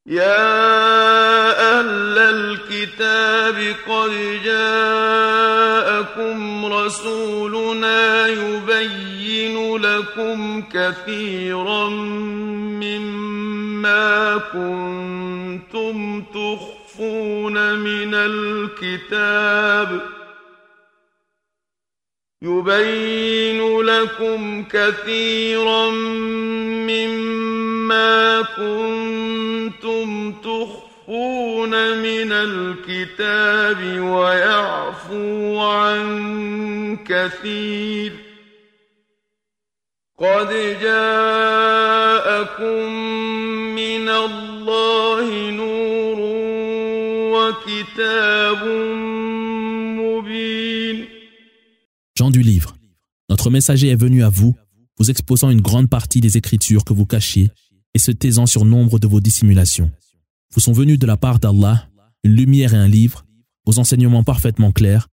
يا أهل الكتاب قد جاءكم رسولنا يبين لكم كثيرا مما كنتم تخفون من الكتاب ويعفو عن كثير قد جاءكم من الله نور وكتاب مبين. Gens du livre, notre messager est venu à vous, vous exposant une grande partie des Écritures que vous cachiez et se taisant sur nombre de vos dissimulations. Vous sont venus de la part d'Allah une lumière et un livre, aux enseignements parfaitement clairs,